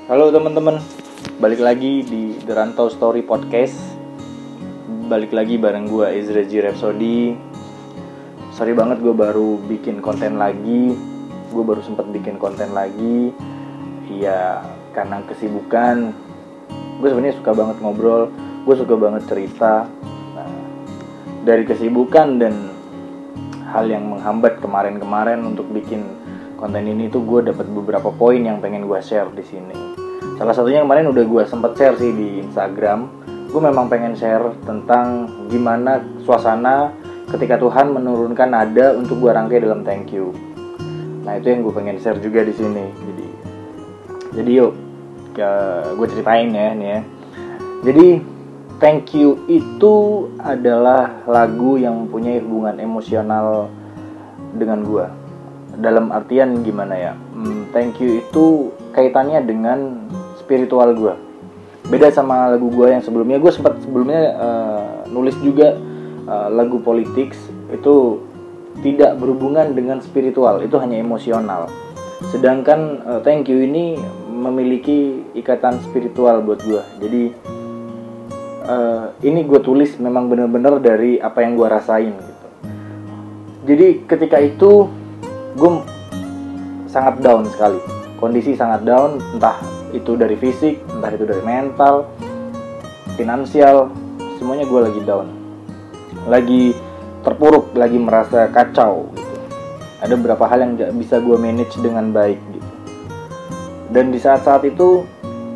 Halo teman-teman, balik lagi di The Rantau Story Podcast. Balik lagi bareng gue Ezra G. Rhapsody. Sorry banget gue baru bikin konten lagi. Gue baru sempat bikin konten lagi. Ya karena kesibukan. Gue sebenarnya suka banget ngobrol. Gue suka banget cerita. Dari kesibukan dan hal yang menghambat kemarin-kemarin untuk bikin konten ini tuh gue dapat beberapa poin yang pengen gue share di sini. Salah satunya kemarin udah gue sempat share sih di Instagram. Gue memang pengen share tentang gimana suasana ketika Tuhan menurunkan nada untuk gue rangkai dalam thank you. Nah itu yang gue pengen share juga di sini. Jadi yuk gue ceritain ya nih ya. Jadi thank you itu adalah lagu yang mempunyai hubungan emosional dengan gue. Dalam artian gimana ya? Thank you itu kaitannya dengan spiritual gue. Beda sama lagu gue yang sebelumnya. Gue sempat sebelumnya nulis juga lagu politik itu tidak berhubungan dengan spiritual, itu hanya emosional. Sedangkan thank you ini memiliki ikatan spiritual buat gue. Jadi ini gue tulis memang benar-benar dari apa yang gue rasain gitu. Jadi ketika itu gue sangat down sekali, kondisi sangat down, entah itu dari fisik, entah itu dari mental, finansial, semuanya gue lagi down, lagi terpuruk, lagi merasa kacau gitu. Ada beberapa hal yang gak bisa gue manage dengan baik gitu. Dan di saat-saat itu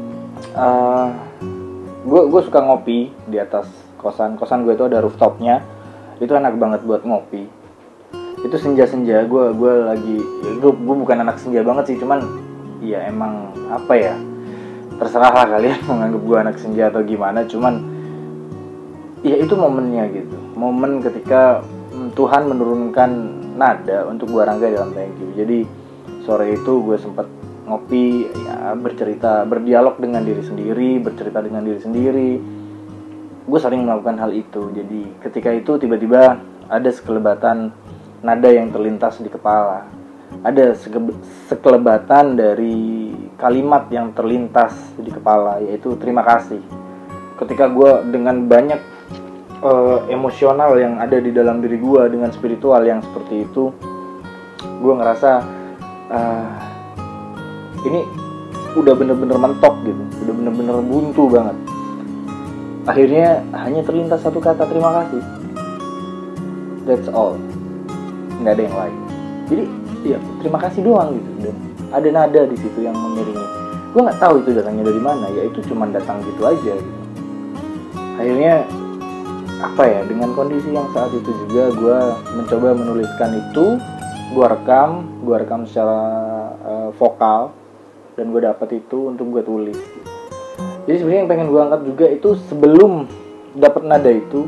gue suka ngopi di atas kosan gue itu ada rooftopnya, itu enak banget buat ngopi. Itu senja-senja gue lagi ya gue bukan anak senja banget sih, cuman ya emang apa ya, terserah lah kalian menganggap gue anak senja atau gimana, cuman ya itu momennya gitu, momen ketika Tuhan menurunkan nada untuk gue rangkai dalam thank you. Jadi sore itu gue sempat ngopi ya, bercerita, berdialog dengan diri sendiri, bercerita dengan diri sendiri. Gue sering melakukan hal itu. Jadi ketika itu tiba-tiba ada sekelebatan nada yang terlintas di kepala. Ada sekelebatan dari kalimat yang terlintas di kepala, yaitu terima kasih. Ketika gue dengan banyak emosional yang ada di dalam diri gue, dengan spiritual yang seperti itu, gue ngerasa ini udah bener-bener mentok gitu, udah bener-bener buntu banget. Akhirnya hanya terlintas satu kata, terima kasih. That's all. Nggak ada yang lain. Jadi ya terima kasih doang gitu. Dan ada nada di situ yang mengiringi. Gue nggak tahu itu datangnya dari mana. Ya itu cuma datang gitu aja gitu. Akhirnya apa ya, dengan kondisi yang saat itu juga gue mencoba menuliskan itu. Gue rekam secara vokal, dan gue dapat itu untuk gue tulis. Jadi sebenarnya yang pengen gue angkat juga itu, sebelum dapat nada itu,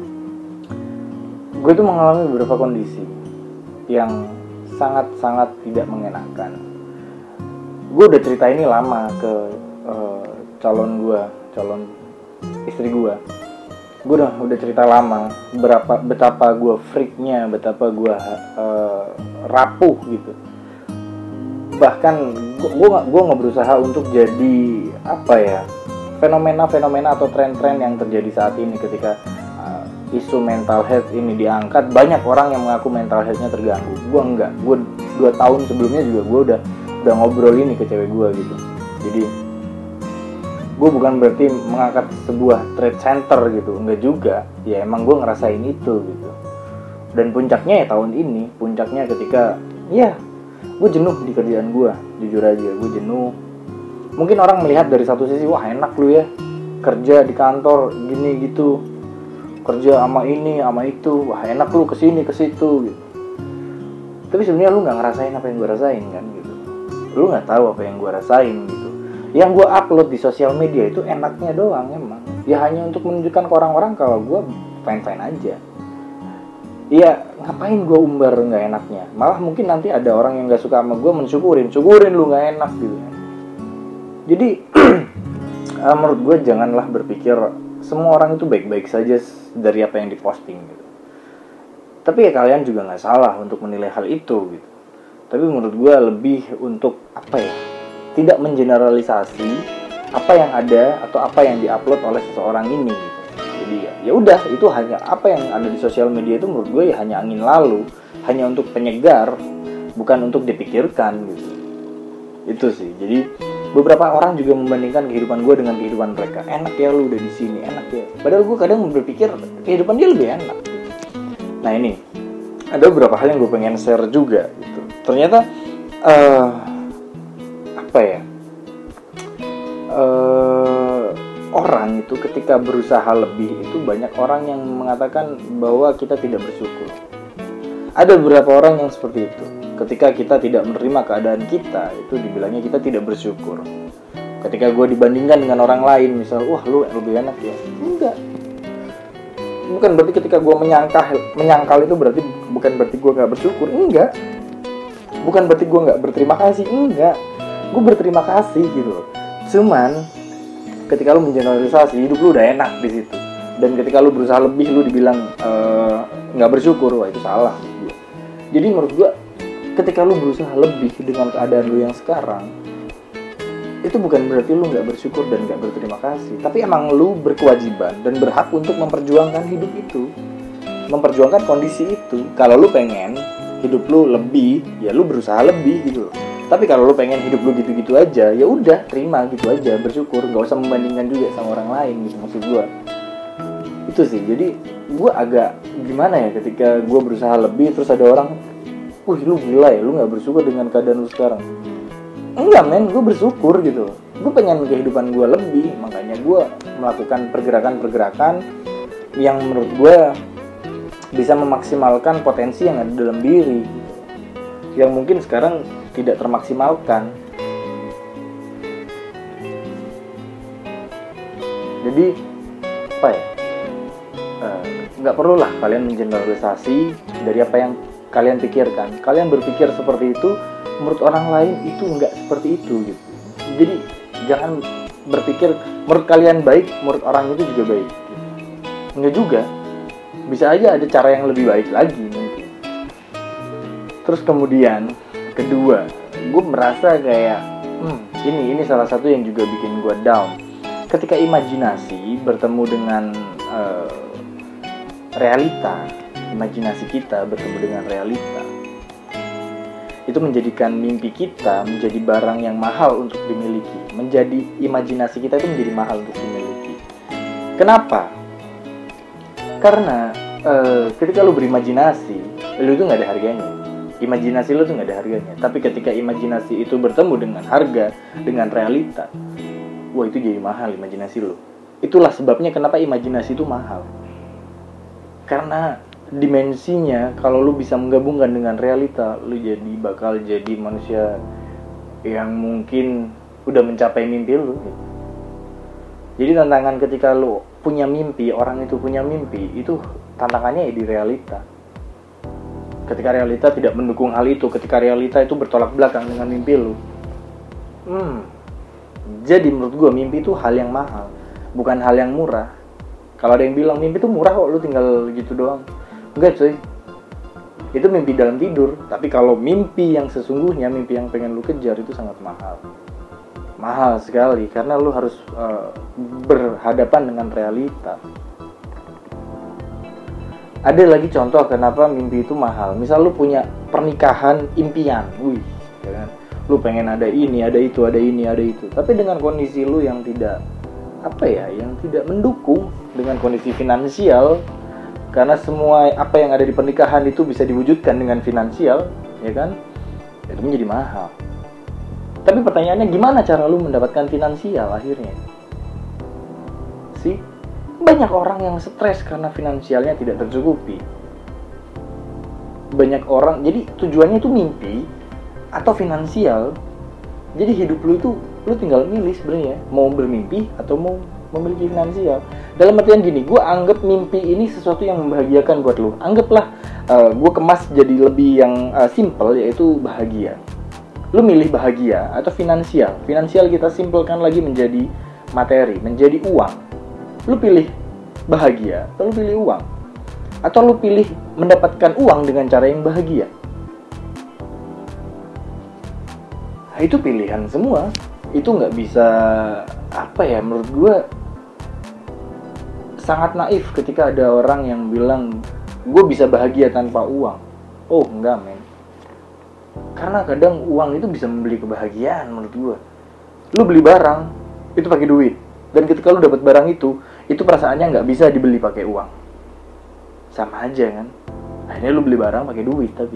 gue tuh mengalami beberapa kondisi yang sangat-sangat tidak mengenakan. Gue udah cerita ini lama ke calon istri gue. Gue udah cerita lama betapa gue freaknya, betapa gue rapuh gitu. Bahkan gue nggak berusaha untuk jadi apa ya, fenomena atau tren-tren yang terjadi saat ini ketika isu mental health ini diangkat. Banyak orang yang mengaku mental health-nya terganggu. Gue enggak. Gue 2 tahun sebelumnya juga gue udah ngobrol ini ke cewek gue gitu. Jadi gue bukan berarti mengangkat sebuah trade center gitu, enggak juga. Ya emang gue ngerasain itu gitu. Dan puncaknya ya tahun ini, puncaknya ketika ya gue jenuh di kerjaan gue, jujur aja gue jenuh. Mungkin orang melihat dari satu sisi, wah enak lu ya kerja di kantor gini gitu, kerja sama ini sama itu, wah enak lu kesini ke situ gitu. Tapi sebenarnya lu nggak ngerasain apa yang gue rasain kan gitu. Lu nggak tahu apa yang gue rasain gitu. Yang gue upload di sosial media itu enaknya doang emang. Ya hanya untuk menunjukkan ke orang-orang kalau gue fine-fine aja. Iya, ngapain gue umbar nggak enaknya? Malah mungkin nanti ada orang yang nggak suka sama gue syukurin lu nggak enak gitu. Jadi menurut gue janganlah berpikir semua orang itu baik-baik saja dari apa yang diposting gitu. Tapi ya kalian juga nggak salah untuk menilai hal itu gitu. Tapi menurut gue lebih untuk apa ya? tidak mengeneralisasi apa yang ada atau apa yang diupload oleh seseorang ini gitu. Jadi ya udah, itu hanya apa yang ada di sosial media itu menurut gue ya hanya angin lalu, hanya untuk penyegar, bukan untuk dipikirkan gitu. Itu sih. Jadi beberapa orang juga membandingkan kehidupan gue dengan kehidupan mereka. Enak ya lu udah di sini, enak ya. Padahal gue kadang berpikir kehidupan dia lebih enak. Nah ini ada beberapa hal yang gue pengen share juga gitu. Ternyata orang itu ketika berusaha lebih itu banyak orang yang mengatakan bahwa kita tidak bersyukur. Ada beberapa orang yang seperti itu. Ketika kita tidak menerima keadaan kita, itu dibilangnya kita tidak bersyukur. Ketika gue dibandingkan dengan orang lain, misal, wah lu lebih enak ya. Enggak. Bukan berarti ketika gue menyangkal itu berarti bukan berarti gue gak bersyukur. Enggak. Bukan berarti gue gak berterima kasih. Enggak. Gue berterima kasih gitu loh. Cuman ketika lu mengeneralisasi, hidup lu udah enak di situ. Dan ketika lu berusaha lebih, lu dibilang gak bersyukur, wah itu salah. Jadi menurut gue, ketika lu berusaha lebih dengan keadaan lu yang sekarang, itu bukan berarti lu gak bersyukur dan gak berterima kasih. Tapi emang lu berkewajiban dan berhak untuk memperjuangkan hidup itu, memperjuangkan kondisi itu. Kalau lu pengen hidup lu lebih, ya lu berusaha lebih gitu loh. Tapi kalau lu pengen hidup lu gitu-gitu aja, ya udah terima gitu aja, bersyukur, gak usah membandingkan juga sama orang lain gitu, maksud gue. Itu sih. Jadi gue agak gimana ya ketika gue berusaha lebih terus ada orang, wih lu gila ya, lu gak bersyukur dengan keadaan lu sekarang. Enggak men, gue bersyukur gitu. Gue pengen kehidupan gue lebih, makanya gue melakukan pergerakan-pergerakan yang menurut gue bisa memaksimalkan potensi yang ada dalam diri gitu. Yang mungkin sekarang tidak termaksimalkan. Jadi apa ya, nggak perlulah kalian mengeneralisasi dari apa yang kalian pikirkan. Kalian berpikir seperti itu, menurut orang lain itu nggak seperti itu gitu. Jadi jangan berpikir menurut kalian baik, menurut orang itu juga baik gitu. Enggak juga. Bisa aja ada cara yang lebih baik lagi mungkin. Terus kemudian kedua, gue merasa kayak ini salah satu yang juga bikin gue down. Ketika imajinasi bertemu dengan realita, imajinasi kita bertemu dengan realita, itu menjadikan mimpi kita menjadi barang yang mahal untuk dimiliki. Imajinasi kita itu menjadi mahal untuk dimiliki. Kenapa? Karena ketika lu berimajinasi, lu itu gak ada harganya. Imajinasi lu tuh gak ada harganya. Tapi ketika imajinasi itu bertemu dengan harga, dengan realita, wah itu jadi mahal imajinasi lu. Itulah sebabnya kenapa imajinasi itu mahal. Karena dimensinya, kalau lu bisa menggabungkan dengan realita, lu bakal jadi manusia yang mungkin udah mencapai mimpi lu gitu. Jadi tantangan ketika lu punya mimpi, orang itu punya mimpi, itu tantangannya ya di realita. Ketika realita tidak mendukung hal itu, ketika realita itu bertolak belakang dengan mimpi lu, jadi menurut gue mimpi itu hal yang mahal, bukan hal yang murah. Kalau ada yang bilang mimpi itu murah kok, lu tinggal gitu doang. Enggak cuy, itu mimpi dalam tidur. Tapi kalau mimpi yang sesungguhnya, mimpi yang pengen lu kejar, itu sangat mahal. Mahal sekali, karena lu harus berhadapan dengan realita. Ada lagi contoh kenapa mimpi itu mahal. Misal lu punya pernikahan impian, ya kan? Lu pengen ada ini, ada itu, ada ini, ada itu. Tapi dengan kondisi lu yang tidak yang tidak mendukung dengan kondisi finansial, karena semua apa yang ada di pernikahan itu bisa diwujudkan dengan finansial, ya kan? Itu menjadi mahal. Tapi pertanyaannya, gimana cara lu mendapatkan finansial akhirnya? Banyak orang yang stres karena finansialnya tidak tercukupi. Banyak orang, jadi tujuannya itu mimpi atau finansial. Jadi hidup lu itu, lu tinggal milih sebenarnya, mau bermimpi atau mau memiliki finansial. Dalam artian gini, gue anggap mimpi ini sesuatu yang membahagiakan buat lu. Anggaplah gue kemas jadi lebih yang simple, yaitu bahagia. Lu milih bahagia atau finansial. Finansial kita simpelkan lagi menjadi materi, menjadi uang. Lu pilih bahagia atau lu pilih uang? Atau lu pilih mendapatkan uang dengan cara yang bahagia? Nah, itu pilihan semua. Itu nggak bisa, apa ya, menurut gue sangat naif ketika ada orang yang bilang gue bisa bahagia tanpa uang. Oh enggak men, karena kadang uang itu bisa membeli kebahagiaan menurut gue. Lu beli barang itu pakai duit, dan ketika lu dapat barang itu perasaannya nggak bisa dibeli pakai uang. Sama aja kan, akhirnya lu beli barang pakai duit. Tapi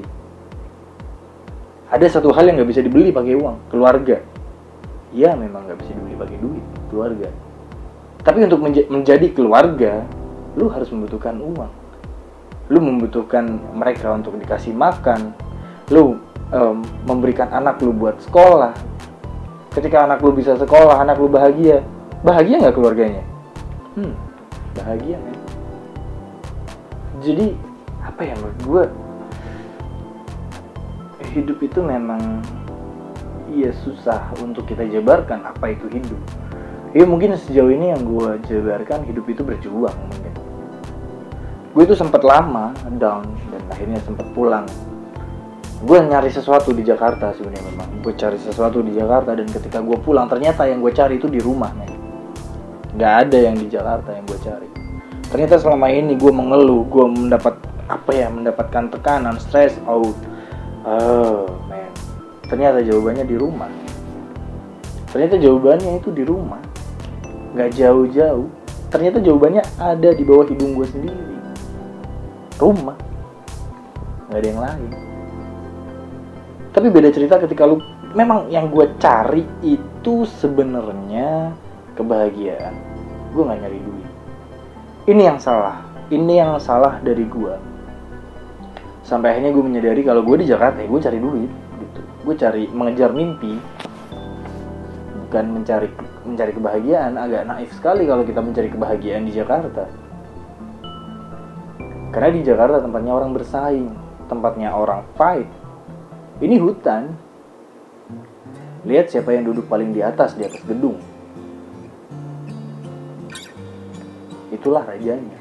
ada satu hal yang nggak bisa dibeli pakai uang, keluarga. Ya memang nggak bisa dibeli pakai duit, keluarga. Tapi untuk menjadi keluarga, lu harus membutuhkan uang. Lu membutuhkan mereka untuk dikasih makan. Lu memberikan anak lu buat sekolah. Ketika anak lu bisa sekolah, anak lu bahagia. Bahagia nggak keluarganya? Bahagia men. Jadi apa ya, menurut gue hidup itu memang susah untuk kita jabarkan apa itu hidup. Ya mungkin sejauh ini yang gue jabarkan, hidup itu berjuang mungkin. Gue itu sempat lama down dan akhirnya sempat pulang. Gue nyari sesuatu di Jakarta sebenarnya, memang gue cari sesuatu di Jakarta, dan ketika gue pulang ternyata yang gue cari itu di rumah men. Gak ada yang di Jakarta yang gue cari. Ternyata selama ini gue mengeluh, gue mendapatkan tekanan, stress out. Men, ternyata jawabannya di rumah. Ternyata jawabannya itu di rumah, nggak jauh-jauh. Ternyata jawabannya ada di bawah hidung gue sendiri. Rumah, nggak ada yang lain. Tapi beda cerita ketika lu memang yang gue cari itu sebenarnya kebahagiaan. Gue nggak nyari duit. Ini yang salah dari gue. Sampai akhirnya gue menyadari kalau gue di Jakarta gue cari duit gitu. Gue cari mengejar mimpi, bukan mencari kebahagiaan. Agak naif sekali kalau kita mencari kebahagiaan di Jakarta. Karena di Jakarta tempatnya orang bersaing, tempatnya orang fight. Ini hutan. Lihat siapa yang duduk paling di atas gedung. Itulah rajanya.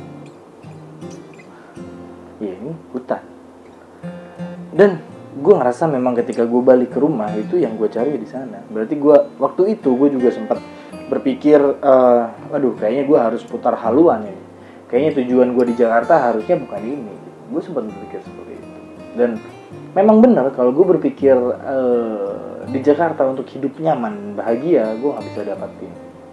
Ya ini hutan. Dan gue ngerasa memang ketika gue balik ke rumah itu yang gue cari di sana. Berarti waktu itu gue juga sempat berpikir, kayaknya gue harus putar haluan ini. Kayaknya tujuan gue di Jakarta harusnya bukan ini. Gue sempat berpikir seperti itu. Dan memang benar kalau gue berpikir di Jakarta untuk hidup nyaman, bahagia, gue nggak bisa dapetin.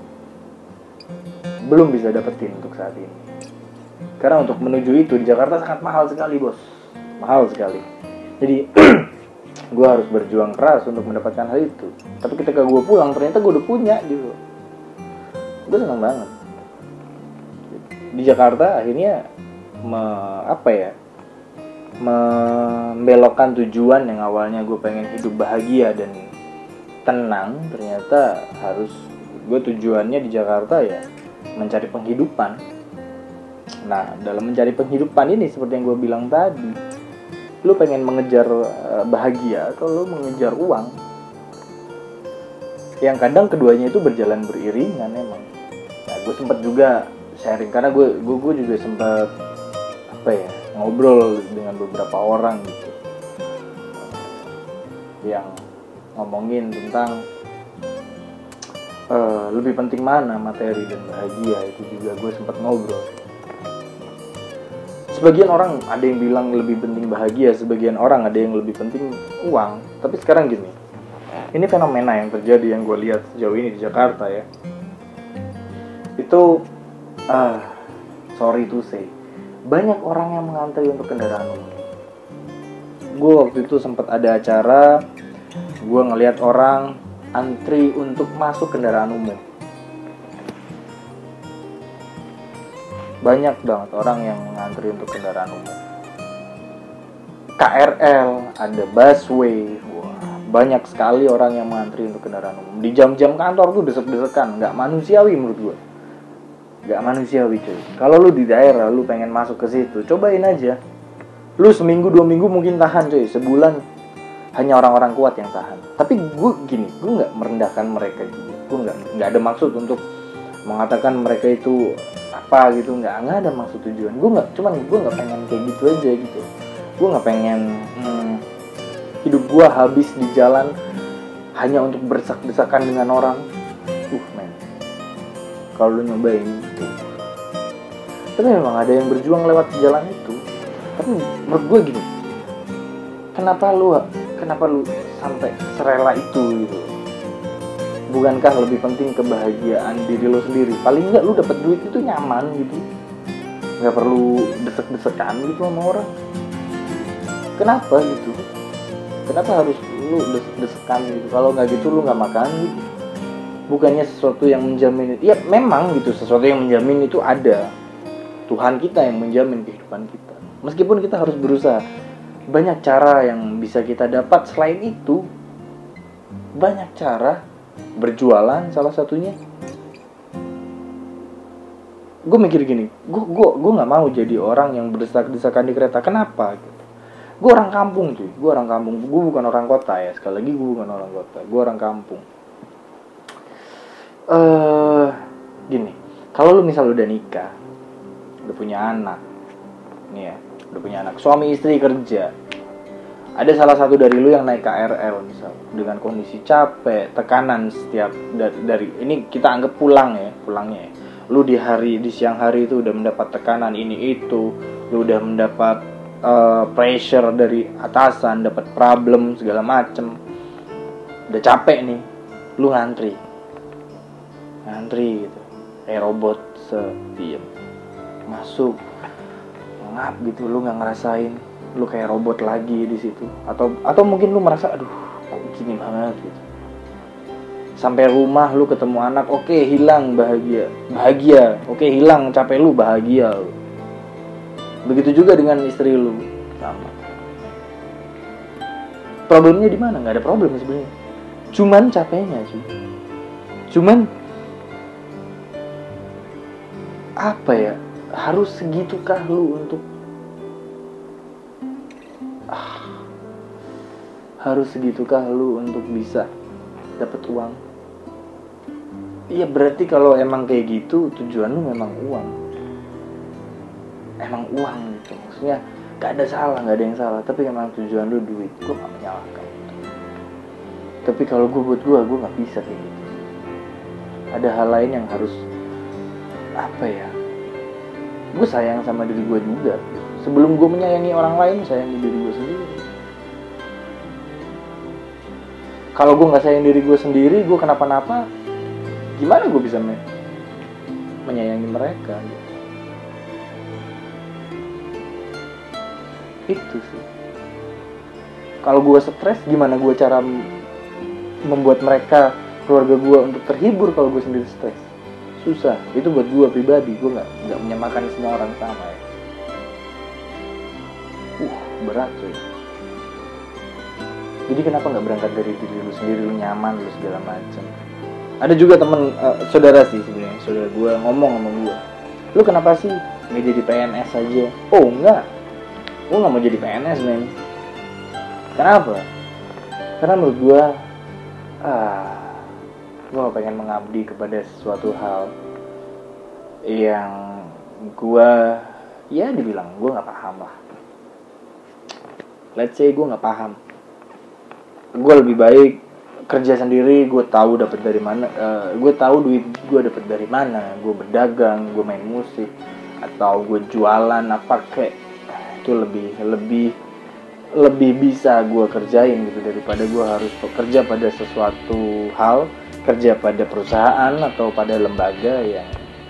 Belum bisa dapetin untuk saat ini. Karena untuk menuju itu di Jakarta sangat mahal sekali bos. Mahal sekali. Jadi gue harus berjuang keras untuk mendapatkan hal itu. Tapi ketika gue pulang ternyata gue udah punya gitu. Gue senang banget. Di Jakarta akhirnya membelokkan tujuan yang awalnya gue pengen hidup bahagia dan tenang. Ternyata gue tujuannya di Jakarta ya mencari penghidupan. Nah, dalam mencari penghidupan ini seperti yang gue bilang tadi, lu pengen mengejar bahagia atau lu mengejar uang? Yang kadang keduanya itu berjalan beriringan emang. Nah, gue sempat juga sharing karena gue juga sempat ngobrol dengan beberapa orang gitu, yang ngomongin tentang lebih penting mana materi dan bahagia. Itu juga gue sempat ngobrol. Sebagian orang ada yang bilang lebih penting bahagia, sebagian orang ada yang lebih penting uang. Tapi sekarang gini, ini fenomena yang terjadi yang gue lihat sejauh ini di Jakarta ya. Itu sorry to say, banyak orang yang mengantri untuk kendaraan umum. Gue waktu itu sempat ada acara, gue ngelihat orang antri untuk masuk kendaraan umum. Banyak banget orang yang ngantri untuk kendaraan umum. KRL, ada busway, banyak sekali orang yang mengantri untuk kendaraan umum. Di jam-jam kantor tuh desek-desekan, nggak manusiawi menurut gue. Nggak manusiawi cuy. Kalau lu di daerah, lu pengen masuk ke situ, cobain aja. Lu seminggu, 2 minggu mungkin tahan cuy. Sebulan hanya orang-orang kuat yang tahan. Tapi gue nggak merendahkan mereka juga. Gue nggak ada maksud untuk mengatakan mereka itu apa gitu, nggak ada maksud tujuan. Gue nggak pengen kayak gitu aja gitu. Gue nggak pengen hidup gue habis di jalan hanya untuk berdesak-desakan dengan orang. Men, kalau lu nyobain itu, tapi memang ada yang berjuang lewat jalan itu. Tapi menurut gue gini, kenapa lu sampai serela itu gitu? Bukankah lebih penting kebahagiaan diri lo sendiri? Paling enggak lu dapat duit itu nyaman gitu, nggak perlu desek-desekan gitu sama orang. Kenapa gitu? Kenapa harus lu desek-desekan gitu? Kalau nggak gitu lu nggak makan gitu. Bukannya sesuatu yang menjamin itu. Ya memang gitu, sesuatu yang menjamin itu ada. Tuhan kita yang menjamin kehidupan kita. Meskipun kita harus berusaha. Banyak cara yang bisa kita dapat selain itu. Banyak cara. Berjualan salah satunya. Gue mikir gini, gue nggak mau jadi orang yang berdesak-desakan di kereta. Kenapa? Gitu. Gue orang kampung cuy, gue bukan orang kota ya. Sekali lagi gue bukan orang kota, gue orang kampung. Gini, kalau lu misal udah nikah, udah punya anak, nih ya, udah punya anak, suami istri kerja, ada salah satu dari lu yang naik KRL misal, dengan kondisi capek, tekanan setiap dari ini kita anggap pulangnya ya. Lu di siang hari itu udah mendapat tekanan ini itu, lu udah mendapat pressure dari atasan, dapat problem segala macem, udah capek nih, lu ngantri gitu, kayak robot diem masuk ngap gitu, lu nggak ngerasain, lu kayak robot lagi di situ, atau mungkin lu merasa aduh kok gini banget gitu. Sampai rumah lu ketemu anak, oke, hilang bahagia, oke, hilang capek lu, bahagia lu. Begitu juga dengan istri lu, sama. Problemnya di mana? Nggak ada problem sebenarnya, cuman capeknya sih. Cuman apa ya? Harus segitukah lu untuk bisa dapat uang? Iya, berarti kalau emang kayak gitu tujuan lu memang uang. Emang uang gitu. Maksudnya gak ada yang salah. Tapi emang tujuan lu duit. Gue gak menyalahkan. Tapi kalau gue gak bisa kayak gitu. Ada hal lain yang harus, gue sayang sama diri gue juga. Sebelum gue menyayangi orang lain, sayangi diri gue sendiri. Kalau gue gak sayang diri gue sendiri, gue kenapa-napa, gimana gue bisa menyayangi mereka gitu. Itu sih. Kalau gue stres, gimana gue cara membuat mereka, keluarga gue untuk terhibur kalau gue sendiri stres? Susah. Itu buat gue pribadi. Gue nggak menyamakan semua orang sama ya. Berat cuy. Jadi kenapa nggak berangkat dari diri lu sendiri, lu nyaman, lu segala macam. Ada juga temen saudara sih sebenarnya, saudara gue ngomong sama gue, lu kenapa sih nggak jadi PNS aja? Oh enggak, gue nggak mau jadi PNS men. Kenapa? Karena menurut gue gak pengen mengabdi kepada sesuatu hal yang gue, ya dibilang gue nggak paham lah. Let's say gue nggak paham. Gue lebih baik kerja sendiri, gue tahu dapat dari mana, gue tahu duit gue dapat dari mana. Gue berdagang, gue main musik, atau gue jualan apa kayak itu lebih bisa gue kerjain gitu daripada gue harus bekerja pada sesuatu hal, kerja pada perusahaan atau pada lembaga yang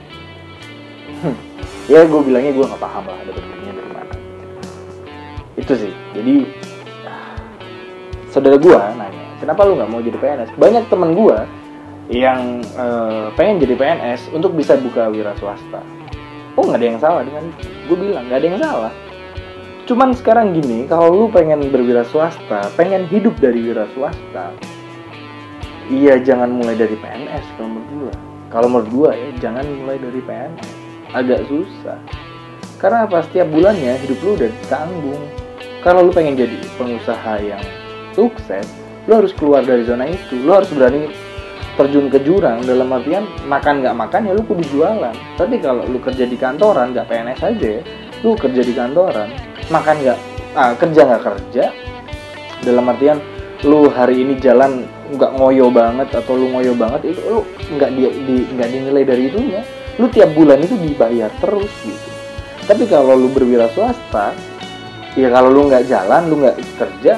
ya gue bilangnya gue nggak paham lah dapat duitnya dari mana. Itu sih. Jadi saudara gue nanya, kenapa lu nggak mau jadi PNS? Banyak teman gue yang pengen jadi PNS untuk bisa buka wira swasta. Oh, nggak ada yang salah dengan itu. Gue bilang nggak ada yang salah. Cuman sekarang gini, kalau lu pengen berwira swasta, pengen hidup dari wira swasta, iya jangan mulai dari PNS kalau menurut gue. Kalau menurut gue ya jangan mulai dari PNS. Agak susah. Karena apa? Setiap bulannya hidup lu udah ditanggung. Kalau lu pengen jadi pengusaha yang sukses, lu harus keluar dari zona itu. Lu harus berani terjun ke jurang, dalam artian makan nggak makan ya lu kudu jualan. Tapi kalau lu kerja di kantoran, nggak PNS aja ya, lu kerja di kantoran, kerja nggak kerja, dalam artian lu hari ini jalan nggak ngoyo banget atau lu ngoyo banget, itu lu nggak dinilai dari itunya. Lu tiap bulan itu dibayar terus gitu. Tapi kalau lu berwira swasta, ya kalau lu nggak jalan, lu nggak kerja,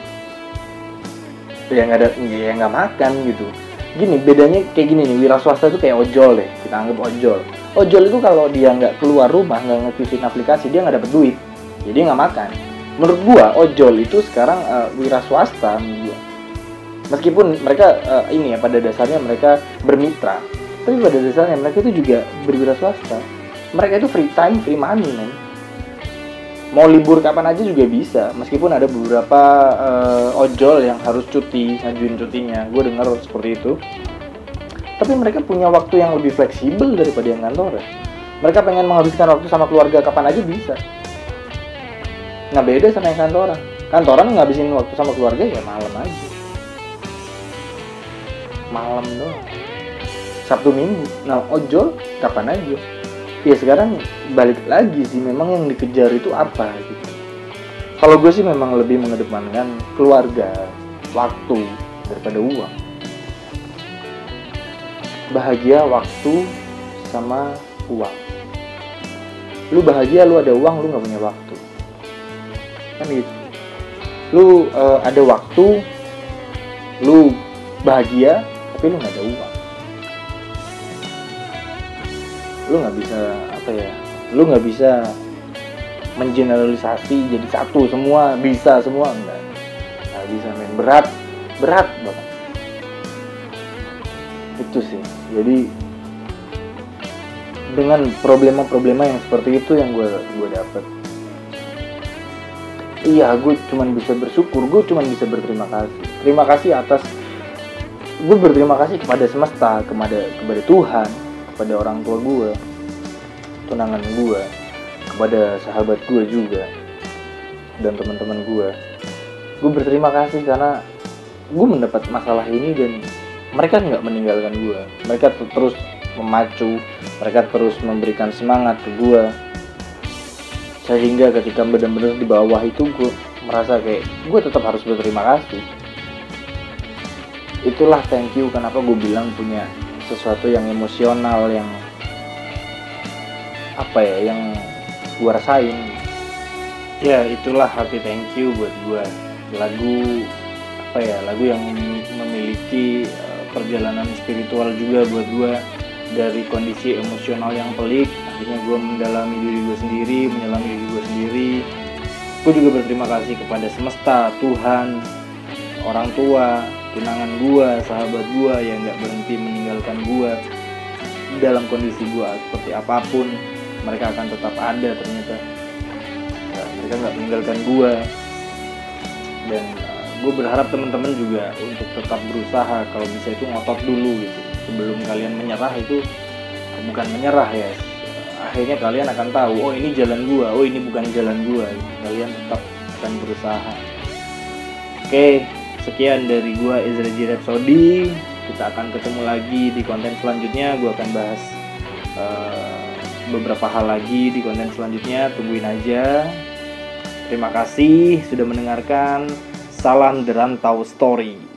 ya nggak makan gitu. Gini bedanya kayak gini nih, wira swasta itu kayak ojol deh, kita anggap ojol. Ojol itu kalau dia nggak keluar rumah, nggak ngeklikin aplikasi, dia nggak dapet duit, jadi nggak makan. Menurut gua ojol itu sekarang wira swasta menurut gua. Meskipun mereka ini ya pada dasarnya mereka bermitra, tapi pada dasarnya mereka itu juga berwira swasta. Mereka itu free time, free money, men. Mau libur kapan aja juga bisa. Meskipun ada beberapa ojol yang harus cuti, ngajuin cutinya. Gue dengar seperti itu. Tapi mereka punya waktu yang lebih fleksibel daripada yang kantoran. Mereka pengen menghabiskan waktu sama keluarga kapan aja bisa. Nah beda sama yang kantoran. Kantoran ngabisin waktu sama keluarga ya malam aja. Malam doang. Sabtu Minggu. Nah ojol kapan aja. Ya sekarang balik lagi sih, memang yang dikejar itu apa gitu. Kalau gue sih memang lebih mengedepankan keluarga, waktu daripada uang. Bahagia waktu sama uang. Lu bahagia, lu ada uang, lu gak punya waktu. Kan gitu. Lu ada waktu, lu bahagia, tapi lu gak ada uang. Lu nggak bisa lu nggak bisa mengeneralisasi jadi satu semua bisa semua, nggak bisa, men. Berat banget itu sih. Jadi dengan problema yang seperti itu yang gue dapet, iya gue cuman bisa bersyukur, gue cuman bisa berterima kasih atas, gue berterima kasih kepada semesta, kepada Tuhan, kepada orang tua gue, tunangan gue, kepada sahabat gue juga, dan teman-teman gue. Gue berterima kasih karena gue mendapat masalah ini dan mereka nggak meninggalkan gue. Mereka terus memacu, mereka terus memberikan semangat ke gue, sehingga ketika benar-benar di bawah itu gue merasa kayak gue tetap harus berterima kasih. Itulah thank you kenapa gue bilang punya sesuatu yang emosional, yang yang gue rasain. Ya itulah arti thank you buat gue. Lagu yang memiliki perjalanan spiritual juga buat gue. Dari kondisi emosional yang pelik, akhirnya gue mendalami diri gue sendiri, menyelami diri gue sendiri. Gue juga berterima kasih kepada semesta, Tuhan, orang tua, tunangan gue, sahabat gue yang gak berhenti meninggalkan gue. Dalam kondisi gue seperti apapun, mereka akan tetap ada ternyata. Mereka gak meninggalkan gue. Dan gue berharap teman-teman juga untuk tetap berusaha, kalau bisa itu ngotot dulu gitu. Sebelum kalian menyerah itu, bukan menyerah ya, akhirnya kalian akan tahu, oh ini jalan gue, oh ini bukan jalan gue. Kalian tetap akan berusaha. Oke. Sekian dari gua Ezra J. Rhapsody. Kita akan ketemu lagi di konten selanjutnya. Gua akan bahas beberapa hal lagi di konten selanjutnya. Tungguin aja. Terima kasih sudah mendengarkan. Salam The Rantau Story.